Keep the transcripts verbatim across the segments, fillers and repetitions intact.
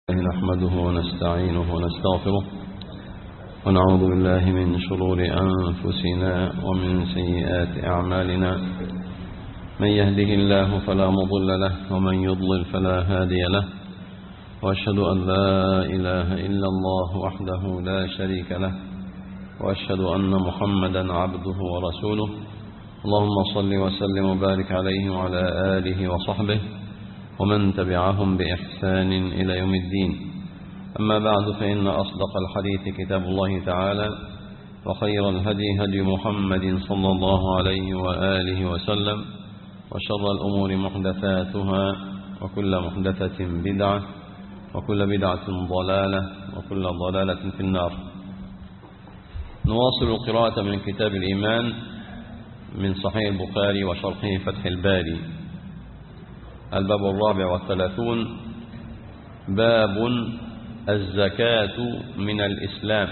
نحمده ونستعينه ونستغفره ونعوذ بالله من شرور أنفسنا ومن سيئات أعمالنا. من يهده الله فلا مضل له ومن يضلل فلا هادي له، وأشهد أن لا إله إلا الله وحده لا شريك له، وأشهد أن محمدا عبده ورسوله. اللهم صل وسلم وبارك عليه وعلى آله وصحبه ومن تبعهم بإحسان إلى يوم الدين. أما بعد، فإن أصدق الحديث كتاب الله تعالى، وخير الهدي هدي محمد صلى الله عليه وآله وسلم، وشر الأمور محدثاتها، وكل محدثة بدعة، وكل بدعة ضلالة، وكل ضلالة في النار. نواصل القراءة من كتاب الإيمان من صحيح البخاري وشرحه فتح الباري. الباب الرابع والثلاثون، باب الزكاة من الإسلام.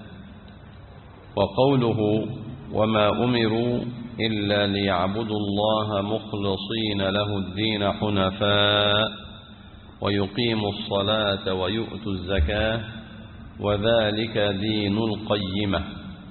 وقوله وما أمروا إلا ليعبدوا الله مخلصين له الدين حنفاء ويقيموا الصلاة ويؤتوا الزكاة وذلك دين القيمة.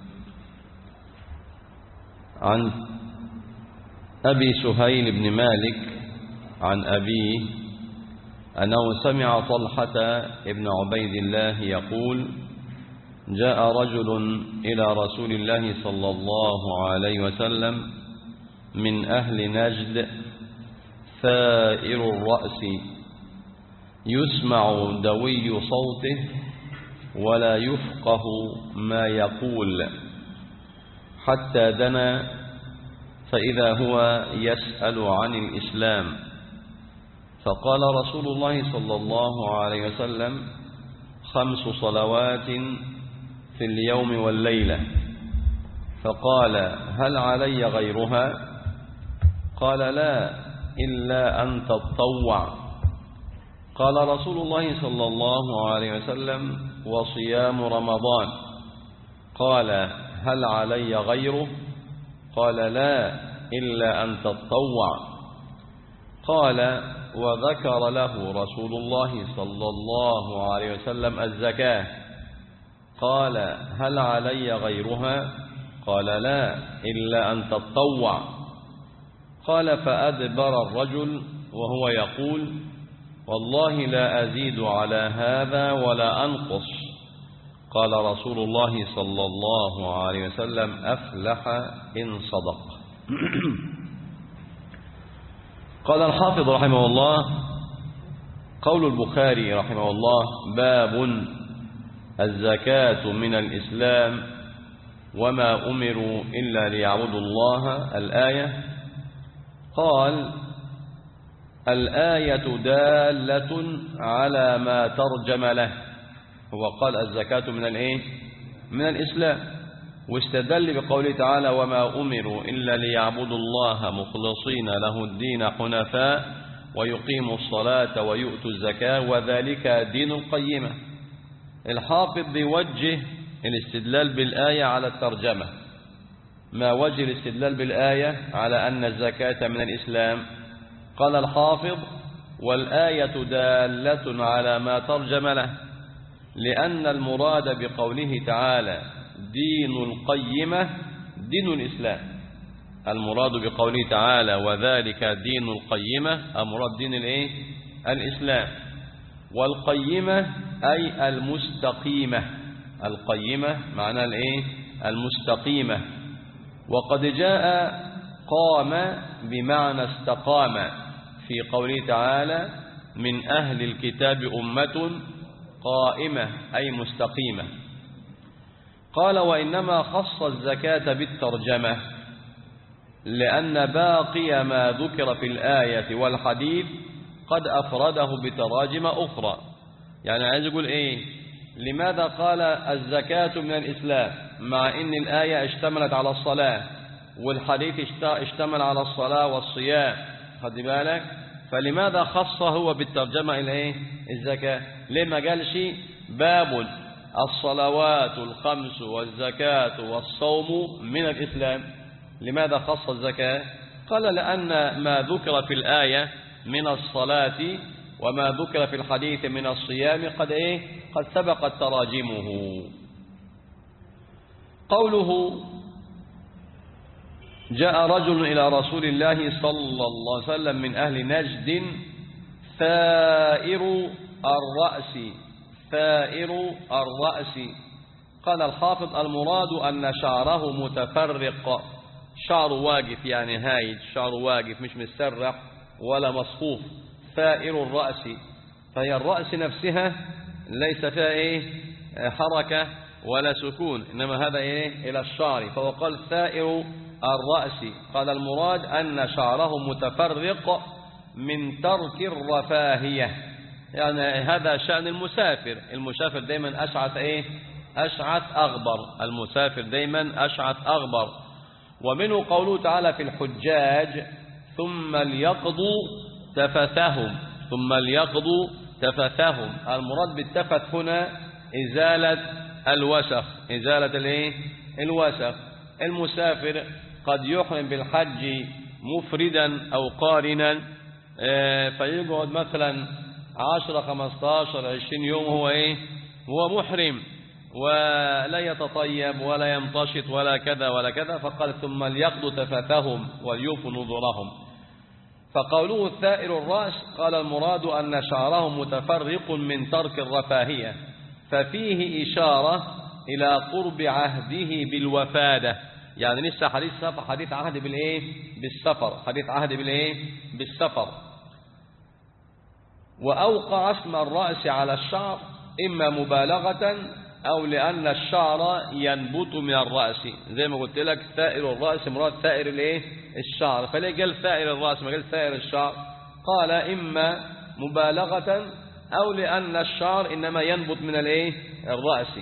عن أبي سهيل بن مالك عن أبيه أنه سمع طلحة ابن عبيد الله يقول: جاء رجل إلى رسول الله صلى الله عليه وسلم من أهل نجد ثائر الرأس يسمع دوي صوته ولا يفقه ما يقول، حتى دنا فإذا هو يسأل عن الإسلام. فقال رسول الله صلى الله عليه وسلم: خمس صلوات في اليوم والليلة. فقال: هل علي غيرها؟ قال: لا، إلا أن تتطوع. قال رسول الله صلى الله عليه وسلم: وصيام رمضان. قال: هل علي غيره؟ قال: لا، إلا أن تتطوع. قال: وذكر له رسول الله صلى الله عليه وسلم الزكاة. قال: هل علي غيرها؟ قال: لا، إلا أن تتطوع. قال: فأدبر الرجل وهو يقول: والله لا أزيد على هذا ولا أنقص. قال رسول الله صلى الله عليه وسلم: أفلح إن صدق. قال الحافظ رحمه الله: قول البخاري رحمه الله: باب الزكاة من الإسلام وما أمروا إلا ليعبدوا الله. الآية. قال: الآية دالة على ما ترجم له. هو قال الزكاة من الإيه؟ من الإسلام، واستدل بقوله تعالى: وما أمروا إلا ليعبدوا الله مخلصين له الدين حنفاء ويقيموا الصلاة ويؤتوا الزكاة وذلك دين القيمة. الحافظ بيوجه الاستدلال بالآية على الترجمة. ما وجه الاستدلال بالآية على أن الزكاة من الإسلام؟ قال الحافظ: والآية دالة على ما ترجم له، لأن المراد بقوله تعالى دين القيمة دين الإسلام. المراد بقوله تعالى وذلك دين القيمة، أمراد دين الإيه؟ الإسلام. والقيمة أي المستقيمة. القيمة معنى الإيه؟ المستقيمة. وقد جاء قام بمعنى استقام في قوله تعالى: من أهل الكتاب أمة قائمة أي مستقيمة. قال: وإنما خص الزكاة بالترجمة لأن باقي ما ذكر في الآية والحديث قد أفرده بتراجم أخرى. يعني عايز يقول إيه؟ لماذا قال الزكاة من الإسلام مع إن الآية اشتملت على الصلاة والحديث اشتمل على الصلاة والصيام؟ خد بالك، فلماذا خص هو بالترجمة إلى إيه؟ الزكاة؟ ليه ما قالش باب الصلوات الخمس والزكاة والصوم من الإسلام؟ لماذا خص الزكاة؟ قال: لأن ما ذكر في الآية من الصلاة وما ذكر في الحديث من الصيام قد إيه قد سبقت تراجمه. قوله جاء رجل إلى رسول الله صلى الله عليه وسلم من أهل نجد ثائر الرأس ثائر الرأس. قال الحافظ المراد أن شعره متفرق، شعر واقف يعني هايج، شعر واقف مش مسرح ولا مصفوف. ثائر الرأس، فهي الرأس نفسها ليس فيها إيه حركة ولا سكون، إنما هذا إيه إلى الشعر، فهو قال ثائر الرأس. قال المراد أن شعره متفرق من ترك الرفاهية، يعني هذا شأن المسافر. المسافر دايما أشعث إيه أشعث أغبر، المسافر دايما أشعث أغبر. ومنه قوله تعالى في الحجاج ثم ليقضوا تفثهم، ثم ليقضوا تفثهم. المراد بالتفث هنا إزالة الوسخ، إزالة الإيه الوسخ. المسافر قد يحرم بالحج مفردا أو قارنا، فيقعد مثلا عشرة خمستاشر عشرين يوم هو إيه هو محرم، ولا يتطيب ولا يمتشط ولا كذا ولا كذا، فقال ثم ليقضوا تفثهم وليوفوا نذورهم. فقوله الثائر الرأس قال المراد أن شعره متفرق من ترك الرفاهية، ففيه إشارة إلى قرب عهده بالوفادة. يعني لسه حديث سفر، حديث عهد بالإيه بالسفر، حديث عهد بالإيه بالسفر. وأوقع اسم الرأس على الشعر إما مبالغة أو لأن الشعر ينبت من الرأس، زي ما قلت لك ثائر الرأس مراد ثائر الإيه الشعر، فليه قال ثائر الرأس ما قال ثائر الشعر؟ قال إما مبالغة أو لأن الشعر إنما ينبت من الإيه الرأس.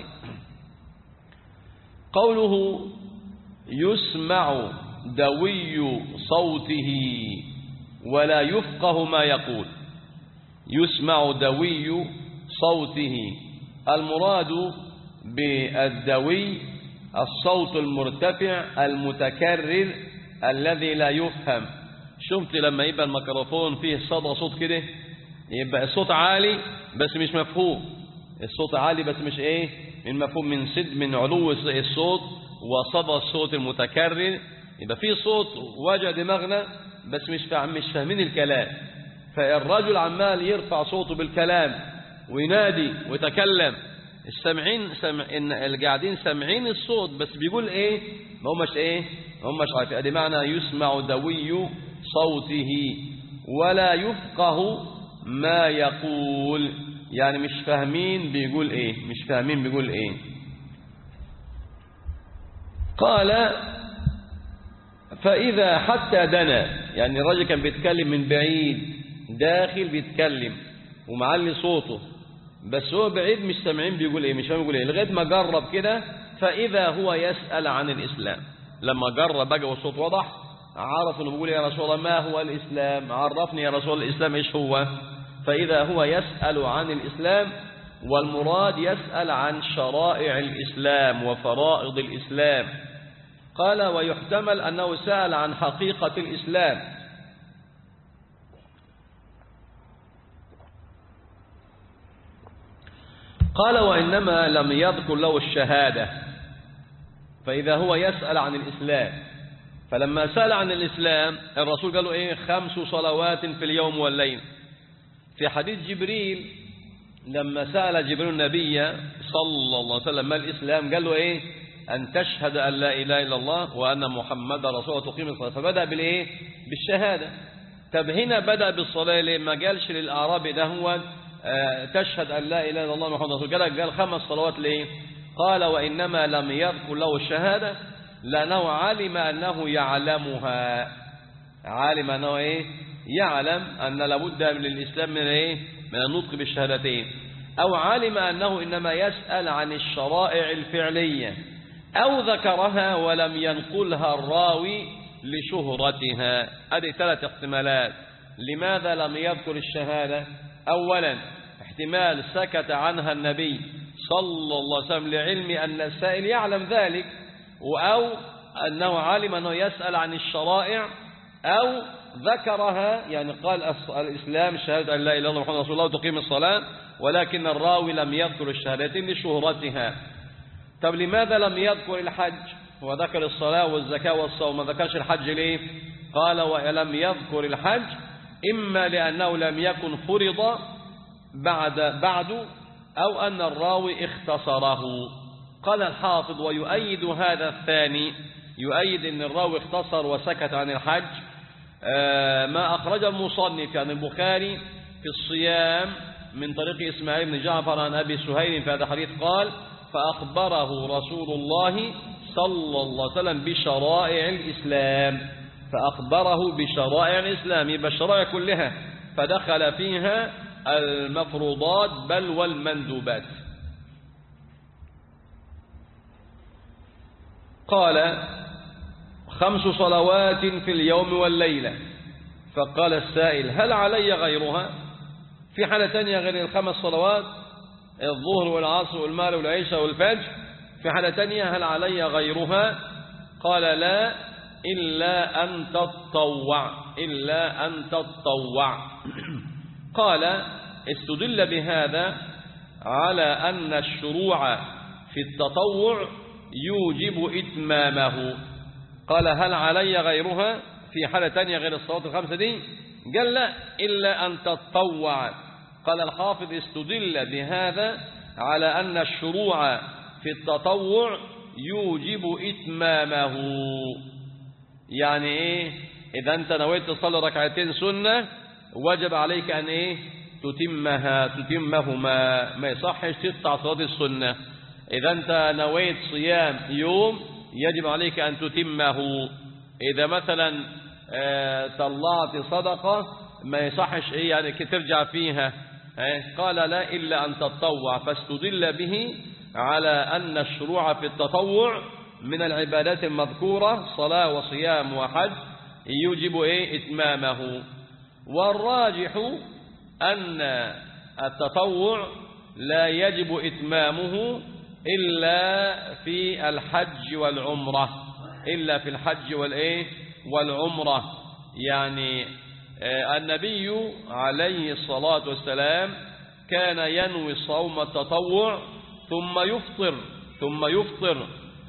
قوله يسمع دوي صوته ولا يفقه ما يقول، يسمع دوي صوته، المراد بالدوي الصوت المرتفع المتكرر الذي لا يفهم. شفت لما يبقى الميكروفون فيه صدى صوت كده، يبقى الصوت عالي بس مش مفهوم، الصوت عالي بس مش ايه من مفهوم، من سد من علو الصوت وصدى الصوت المتكرر، يبقى فيه صوت وجع دماغنا بس مش فاهم مش فاهمين الكلام. فالرجل عمال يرفع صوته بالكلام وينادي ويتكلم، السامعين سمع ان القاعدين سامعين الصوت بس بيقول ايه ما هماش ايه ما هماش عارفين. ادي معنى يسمع دوي صوته ولا يفقه ما يقول، يعني مش فاهمين بيقول ايه مش فاهمين بيقول ايه. قال فإذا حتى دنا، يعني الراجل كان بيتكلم من بعيد داخل بيتكلم ومعلي صوته بس هو بعيد مش سامعين بيقول ايه مش فاهم بيقول ايه، لغايه ما جرب كده فإذا هو يسأل عن الإسلام. لما جرب بقى والصوت وضح عرف انه بيقول يا رسول الله ما هو الإسلام، عرفني يا رسول الله الإسلام ايش هو. فإذا هو يسأل عن الإسلام، والمراد يسأل عن شرائع الإسلام وفرائض الإسلام. قال ويحتمل أنه سأل عن حقيقة الإسلام. قال وإنما لم يذكر له الشهادة، فإذا هو يسأل عن الإسلام، فلما سأل عن الإسلام الرسول قال له إيه خمس صلوات في اليوم والليل. في حديث جبريل لما سأل جبريل النبي صلى الله عليه وسلم ما الإسلام قال له إيه أن تشهد أن لا إله إلا الله وأن محمد رسول الله تقيم الصلاة، فبدأ بالإيه بالشهادة. طب هنا بدأ بالصلاة ليه ما قالش للأعرابي ده هو تشهد أن لا إله إلا الله محمد رسول الله، قال خمس صلوات ليه؟ قال وإنما لم يذكر له الشهادة لأنه علم أنه يعلمها، علم أنه إيه يعلم أن لابد من الإسلام من إيه من النطق بالشهادتين، أو علم أنه إنما يسأل عن الشرائع الفعلية، أو ذكرها ولم ينقلها الراوي لشهرتها. هذه ثلاث احتمالات. لماذا لم يذكر الشهادة؟ أولا احتمال سكت عنها النبي صلى الله عليه وسلم لعلم أن السائل يعلم ذلك، أو أنه علم أنه يسأل عن الشرائع، أو ذكرها، يعني قال الإسلام شهادة أن لا إله إلا الله محمد رسول الله وتقيم الصلاة، ولكن الراوي لم يذكر الشهادتين لشهرتها. طب لماذا لم يذكر الحج؟ هو ذكر الصلاة والزكاة والصوم، ما ذكرش الحج ليه؟ قال ولم يذكر الحج إما لأنه لم يكن فرض بعد بعد أو أن الراوي اختصره. قال الحافظ ويؤيد هذا الثاني، يؤيد أن الراوي اختصر وسكت عن الحج ما أخرج المصنف يعني البخاري في الصيام من طريق إسماعيل بن جعفر عن أبي سهيل في هذا الحديث قال فأخبره رسول الله صلى الله عليه وسلم بشرائع الإسلام، فأخبره بشرائع الإسلام، يبقى الشرائع كلها فدخل فيها المفروضات بل والمندوبات. قال خمس صلوات في اليوم والليلة، فقال السائل هل علي غيرها؟ في حالة تانية غير الخمس صلوات الظهر والعصر والمغرب والعشاء والفجر، في حالة تانية هل علي غيرها؟ قال لا إلا أن تتطوع، إلا أن تتطوع. قال استدل بهذا على أن الشروع في التطوع يوجب إتمامه. قال هل علي غيرها في حالة تانية غير الصلاة الخمسة دي؟ قال لا إلا أن تتطوع. قال الحافظ استدل بهذا على أن الشروع في التطوع يوجب إتمامه. يعني إيه؟ إذا أنت نويت تصلي ركعتين سنة وجب عليك أن إيه؟ تتمها تتمهما، ما يصحش تقطع صلاة السنة. إذا أنت نويت صيام يوم يجب عليك أن تتمه. إذا مثلا طلعت صدقة ما يصحش إيه يعني ترجع فيها. قال لا إلا أن تتطوع، فاستدل به على أن الشروع في التطوع من العبادات المذكورة صلاة وصيام وحج يوجب إيه؟ إتمامه. والراجح أن التطوع لا يجب إتمامه إلا في الحج والعمرة، إلا في الحج والإيه؟ والعمرة. يعني النبي عليه الصلاة والسلام كان ينوي صوم التطوع ثم يفطر ثم يفطر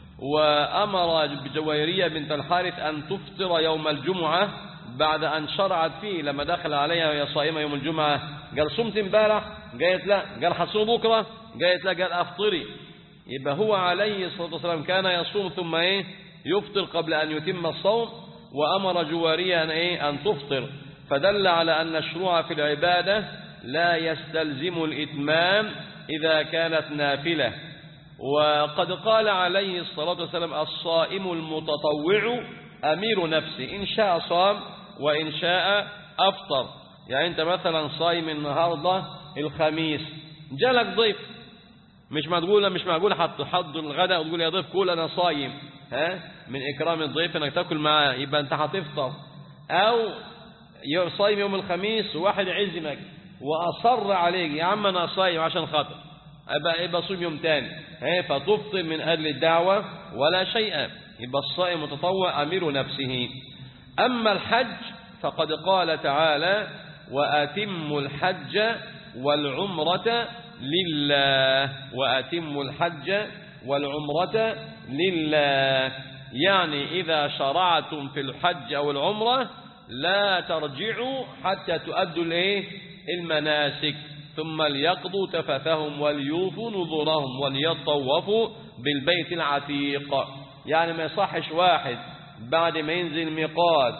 وأمر بجويرية بنت الحارث أن تفطر يوم الجمعة بعد أن شرعت فيه. لما دخل عليها وهي صائمة يوم الجمعة قال صمت امبارح؟ قالت لا. قال حصوم بكرة؟ قالت لا. قال أفطري. يبقى هو عليه الصلاة والسلام كان يصوم ثم إيه؟ يفطر قبل أن يتم الصوم، وأمر جوارية أن, إيه؟ أن تفطر. فدل على أن الشروع في العبادة لا يستلزم الإتمام إذا كانت نافلة. وقد قال عليه الصلاة والسلام الصائم المتطوع أمير نفسه، إن شاء صام وإن شاء أفطر. يعني أنت مثلا صايم النهاردة الخميس، جالك ضيف، مش معقول مش معقول هتحضر الغداء وتقول يا ضيف كل أنا صايم، ها من إكرام الضيف إنك تاكل معاه، يبقى أنت هتفطر. أو صايم يوم الخميس وواحد عزمك وأصر عليك يا عم أنا صايم عشان خاطر، أبقى يبقى صوم يوم تاني، ها فتفطر من أجل الدعوة ولا شيء. يبقى الصائم متطوع أمير نفسه. أما الحج فقد قال تعالى وأتموا الحج والعمرة لله، وأتموا الحج والعمرة لله. يعني إذا شرعتم في الحج أو العمرة لا ترجعوا حتى تؤدوا الايه المناسك، ثم ليقضوا تفثهم وليوفوا نذورهم وليطوفوا بالبيت العتيق. يعني ما يصحش واحد بعد ما ينزل ميقات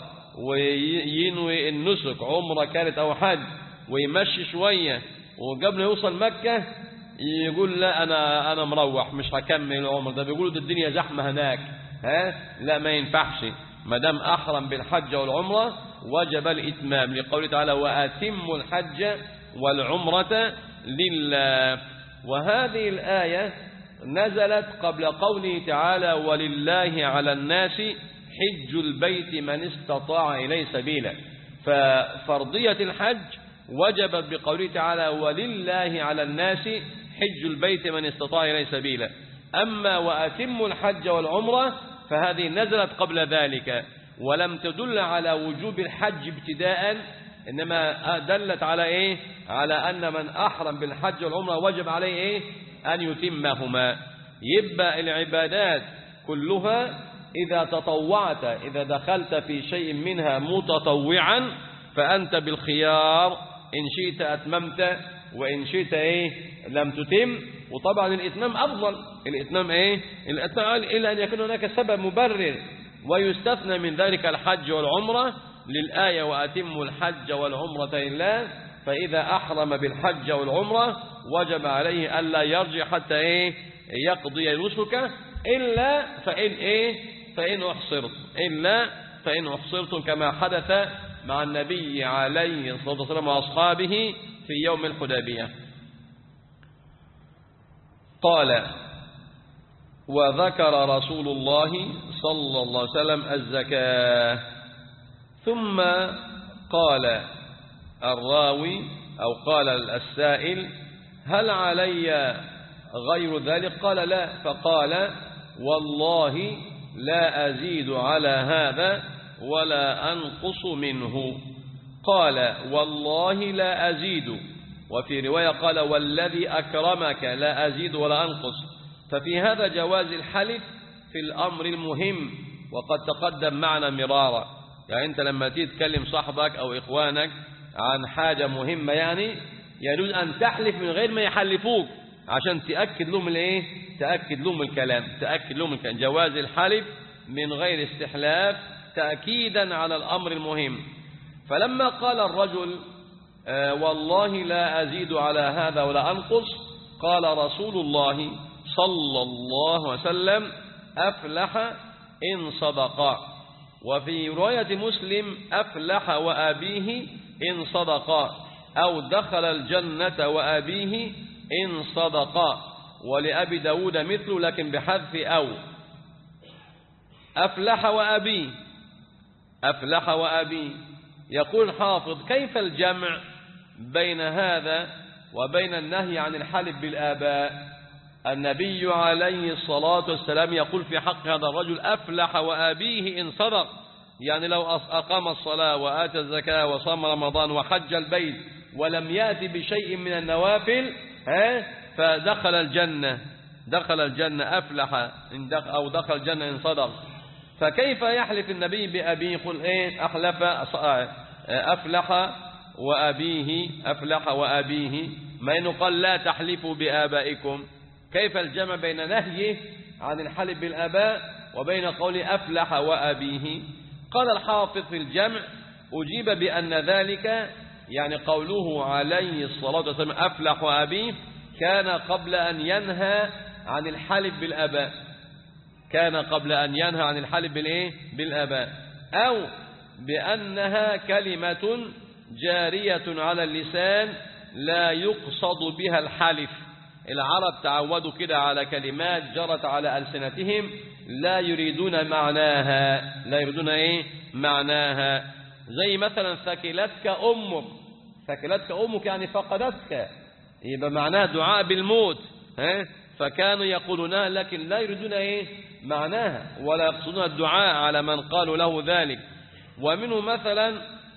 وينوي النسك عمره كانت أو حج ويمشي شوية وقبل يوصل مكة يقول لا أنا أنا مروح مش هكمل العمر ده، بيقولوا ده الدنيا زحمة هناك، ها لا ما ينفعش. ما دام أحرم بالحج والعمرة وجب الإتمام، لقوله تعالى وأتموا الحج والعمرة لله. وهذه الآية نزلت قبل قوله تعالى ولله على الناس حج البيت من استطاع إليه سبيلا. ففرضية الحج وجبت بقوله تعالى ولله على الناس حج البيت من استطاع إليه سبيلا. أما وأتموا الحج والعمرة فهذه نزلت قبل ذلك. ولم تدل على وجوب الحج ابتداء، إنما دلت على إيه؟ على أن من أحرم بالحج والعمرة وجب عليه إيه؟ أن يتمهما. يبقى العبادات كلها إذا تطوعت، إذا دخلت في شيء منها متطوعا فأنت بالخيار، إن شئت أتممت وإن شئت إيه؟ لم تتم. وطبعا الإتمام أفضل، الإتمام إيه؟ الإتمام إلا أن يكون هناك سبب مبرر، ويستثنى من ذلك الحج والعمرة للآية وأتموا الحج والعمرة لله. فإذا أحرم بالحج والعمرة وجب عليه ألا يرجع حتى إيه؟ يقضي نسكه، إلا فإن إيه؟ فإن أحصرت، إلا فإن أحصرتم كما حدث مع النبي عليه الصلاة والسلام وأصحابه في يوم الحديبية. قال: وذكر رسول الله صلى الله عليه وسلم الزكاة، ثم قال الراوي أو قال السائل: هل علي غير ذلك؟ قال: لا. فقال: والله لا أزيد على هذا ولا أنقص منه. قال: والله لا أزيد. وفي رواية قال: والذي أكرمك لا أزيد ولا أنقص. ففي هذا جواز الحلف في الأمر المهم، وقد تقدم معنا مرارا. يعني أنت لما تتكلم صاحبك أو إخوانك عن حاجة مهمة، يعني يجوز أن تحلف من غير ما يحلفوك، عشان تأكد لهم الإيه؟ تأكد لهم الكلام، تأكد لهم الكلام. جواز الحلف من غير استحلاف تأكيدا على الأمر المهم. فلما قال الرجل: آه والله لا أزيد على هذا ولا أنقص، قال رسول الله صلى الله عليه وسلم: أفلح إن صدقا. وفي رواية مسلم: أفلح وأبيه إن صدقا، أو دخل الجنة وأبيه إن صدقا. ولأبي داود مثله لكن بحذف أو. أفلح وأبيه، أفلح وأبيه. يقول الحافظ: كيف الجمع بين هذا وبين النهي عن الحلف بالآباء؟ النبي عليه الصلاة والسلام يقول في حق هذا الرجل: أفلح وأبيه إن صدق، يعني لو أقام الصلاة وآتى الزكاة وصام رمضان وحج البيت ولم يأتي بشيء من النوافل ها فدخل الجنة، دخل الجنة. أفلح إن دخل أو دخل الجنة إن صدق. فكيف يحلف النبي بأبيه؟ يقول إيه؟ أحلف أفلح وأبيه، أفلح وأبيه، ما إنه قال: لا تحلفوا بآبائكم. كيف الجمع بين نهيه عن الحلف بالآباء وبين قول أفلح وأبيه؟ قال الحافظ في الجمع: أجيب بأن ذلك، يعني قوله عليه الصلاة والسلام أفلح وأبيه، كان قبل أن ينهى عن الحلف بالآباء، كان قبل أن ينهى عن الحلف بالإيه؟ بالآباء، أو بأنها كلمة جارية على اللسان لا يقصد بها الحلف. العرب تعودوا كده على كلمات جرت على ألسنتهم لا يريدون معناها، لا يريدون إيه؟ معناها. زي مثلا ثكلتك أمك، ثكلتك أمك يعني فقدتك، يبقى معناها دعاء بالموت، ها؟ فكانوا يقولونها لكن لا يريدون إيه؟ معناها، ولا يقصدون الدعاء على من قالوا له ذلك. ومنه مثلا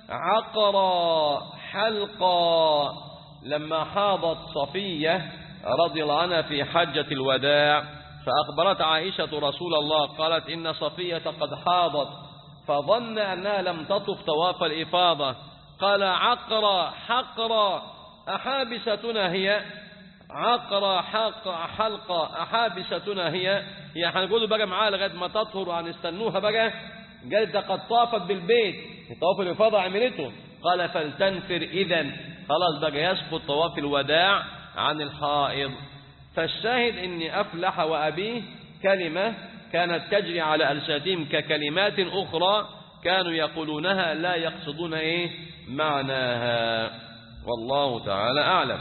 عقر حلقا، لما حاضت صفية رضي الله عنها في حجة الوداع، فأخبرت عائشة رسول الله قالت: إن صفية قد حاضت، فظن أنها لم تطف طواف الإفاضة. قال: عقر حقر أحابستنا هي، عقر حق حلقة أحابستنا هي، يعني هنقولوا بقى معاها لغاية ما تطهر وهنستنوها بقى. قالت: قد طافت بالبيت، طواف الإفاضة عملته. قال: فلتنفر إذن، خلاص بقى يسقط طواف الوداع عن الحائض. فالشاهد إن أفلح وأبيه كلمة كانت تجري على ألسنتهم ككلمات أخرى كانوا يقولونها لا يقصدون إيه؟ معناها. والله تعالى أعلم.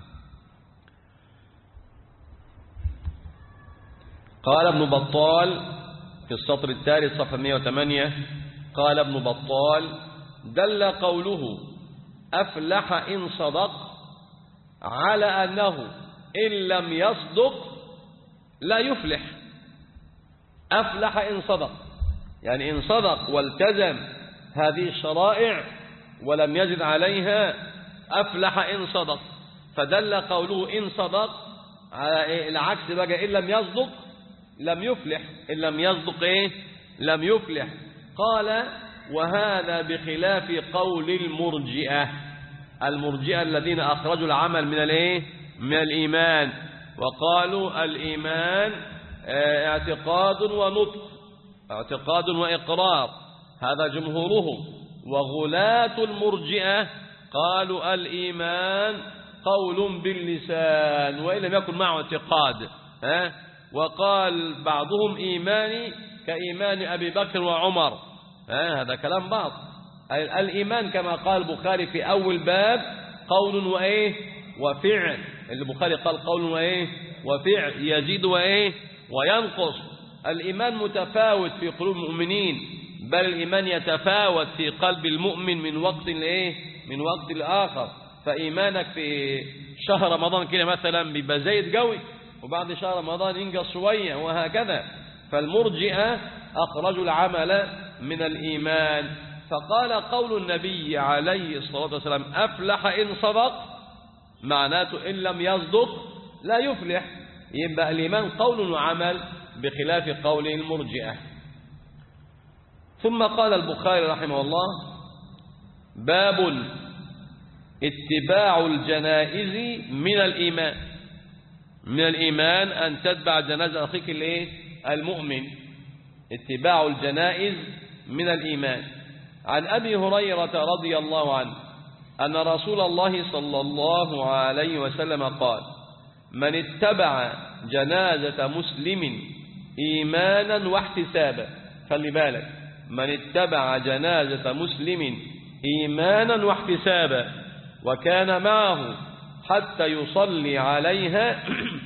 قال ابن بطال في السطر الثالث صفحة مئة وثمانية، قال ابن بطال: دل قوله أفلح إن صدق على أنه إن لم يصدق لا يفلح. أفلح إن صدق، يعني إن صدق والتزم هذه الشرائع ولم يزد عليها أفلح إن صدق. فدل قوله إن صدق على العكس بقى، إن لم يصدق لم يفلح، إن لم يصدق إيه؟ لم يفلح. قال وهذا بخلاف قول المرجئة، المرجئة الذين أخرجوا العمل من الإيه؟ من الإيمان، وقالوا الإيمان اعتقاد ونطق، اعتقاد وإقرار، هذا جمهورهم. وغلاة المرجئة قالوا الإيمان قول باللسان وإن لم يكن معه اعتقاد. ها؟ وقال بعضهم إيماني كإيمان أبي بكر وعمر. ها؟ هذا كلام بعض. الإيمان كما قال البخاري في أول باب قول وإيه وفعل، البخاري قال قول وإيه وفعل، يزيد وإيه وينقص. الإيمان متفاوت في قلوب المؤمنين، بل الإيمان يتفاوت في قلب المؤمن من وقت لإيه من وقت لآخر. فإيمانك في شهر رمضان كده مثلا بيبقى زايد قوي، وبعد شهر رمضان ينقص شوية، وهكذا. فالمرجئة أخرجوا العمل من الإيمان. فقال قول النبي عليه الصلاة والسلام أفلح إن صدق، معناته إن لم يصدق لا يفلح. يبقى الإيمان قول وعمل بخلاف قول المرجئة. ثم قال البخاري رحمه الله باب اتباع الجنائز من الإيمان. من الإيمان أن تتبع جنازة أخيك الإيه المؤمن، اتباع الجنائز من الإيمان. عن أبي هريرة رضي الله عنه أن رسول الله صلى الله عليه وسلم قال من اتبع جنازة مسلم إيمانا واحتسابا، خلي بالك، من اتبع جنازة مسلم إيمانا واحتسابا وكان معه حتى يصلي عليها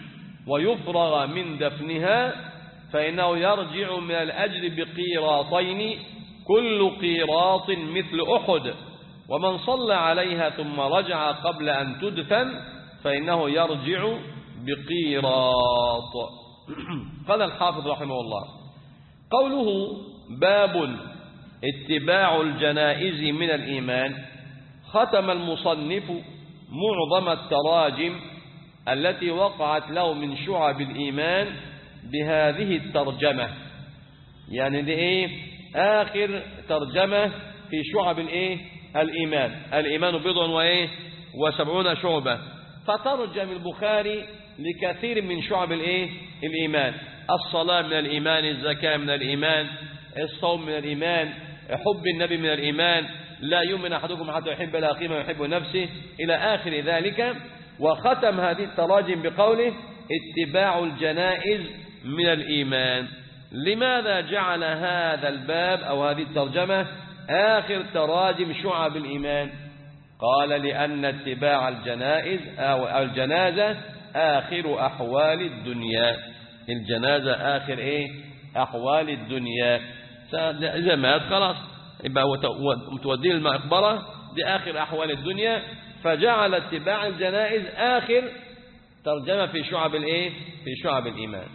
ويفرغ من دفنها فإنه يرجع من الأجر بقيراطين كل قيراط مثل أحد، ومن صلى عليها ثم رجع قبل أن تدفن فإنه يرجع بقيراط. قال الحافظ رحمه الله قوله باب اتباع الجنائز من الإيمان، ختم المصنف معظم التراجم التي وقعت له من شعب الإيمان بهذه الترجمة. يعني دي إيه آخر ترجمة في شعب الإيه الإيمان. الإيمان بضع وإيه وسبعون شعبة. فترجم البخاري لكثير من شعب الإيه الإيمان: الصلاة من الإيمان، الزكاة من الإيمان، الصوم من الإيمان، حب النبي من الإيمان، لا يؤمن أحدكم حتى يحب الأخيه ما يحب نفسه، إلى آخر ذلك. وختم هذه التراجم بقوله اتباع الجنائز من الإيمان. لماذا جعل هذا الباب أو هذه الترجمة آخر تراجم شعب الإيمان؟ قال لأن اتباع الجنائز أو الجنازة آخر أحوال الدنيا. الجنازة آخر إيه أحوال الدنيا. إذا مات خلاص يبقى متودين المقبرة، دي آخر أحوال الدنيا. فجعل اتباع الجنائز آخر ترجمة في شعب الإيه في شعب الإيمان.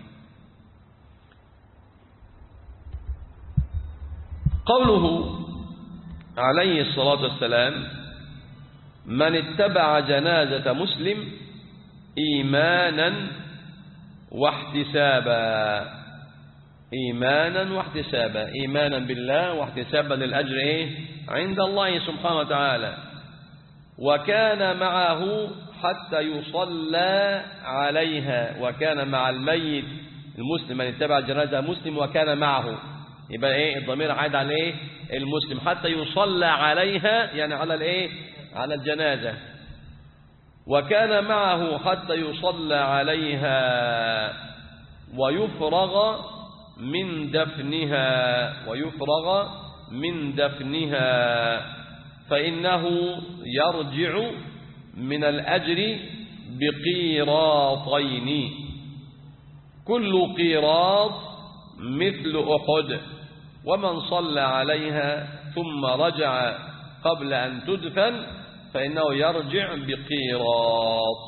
قوله عليه الصلاة والسلام من اتبع جنازة مسلم إيمانا واحتسابا، إيمانا واحتسابا، إيمانا بالله واحتسابا للأجر إيه عند الله سبحانه وتعالى. وكان معه حتى يصلى عليها، وكان مع الميت المسلم من اتبع جنازة مسلم وكان معه، يبقى ايه الضمير عاد على ايه المسلم، حتى يصلى عليها يعني على الايه على الجنازة. وكان معه حتى يصلى عليها ويفرغ من دفنها ويفرغ من دفنها فإنه يرجع من الأجر بقيراطين كل قيراط مثل أحد، ومن صلى عليها ثم رجع قبل أن تدفن فإنه يرجع بقيراط.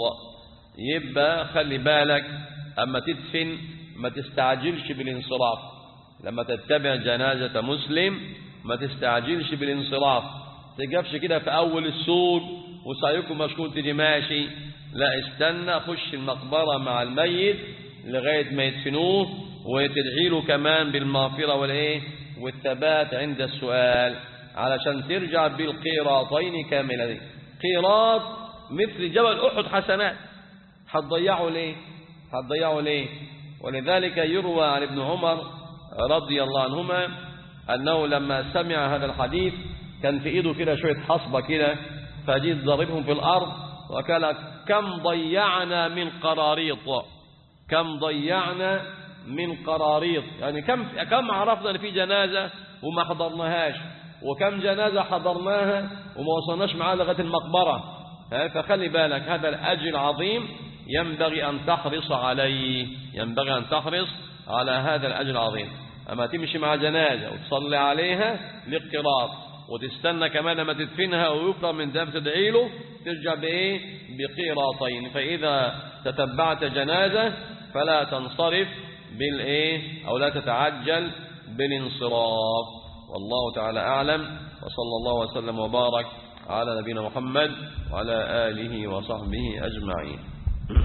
يبقى خلي بالك أما تدفن ما تستعجلش بالانصراف، لما تتبع جنازة مسلم ما تستعجلش بالانصراف، تجابش كده في أول السور وسعيكم مشكور تجي ماشي، لا استنى خش المقبرة مع الميت لغاية ما يدفنوه، وتدعي له كمان بالمغفرة والإيه والثبات عند السؤال علشان ترجع بالقيراطين كاملة. قيراط مثل جبل أحد حسنات، هتضيعوا ليه؟ هتضيعوا ليه؟ ولذلك يروى عن ابن عمر رضي الله عنهما أنه لما سمع هذا الحديث كان في إيده كده شوية حصبة كده، فجيت ضربهم في الأرض وقال كم ضيعنا من قراريط، كم ضيعنا من قراريط، يعني كم كم عرفنا ان في جنازة وما حضرناهاش، وكم جنازة حضرناها وما وصلناش معاها لغاية المقبرة. فخلي بالك هذا الأجر العظيم ينبغي أن تحرص عليه، ينبغي أن تحرص على هذا الأجر العظيم. أما تمشي مع جنازة وتصلي عليها للقراط وتستنى كمان لما تدفنها ويفرغ من دم تدعي له، ترجع بإيه؟ بقيراطين. فإذا تتبعت جنازة فلا تنصرف بالإيه أو لا تتعجل بالانصراف. والله تعالى أعلم، وصلى الله وسلم وبارك على نبينا محمد وعلى آله وصحبه أجمعين.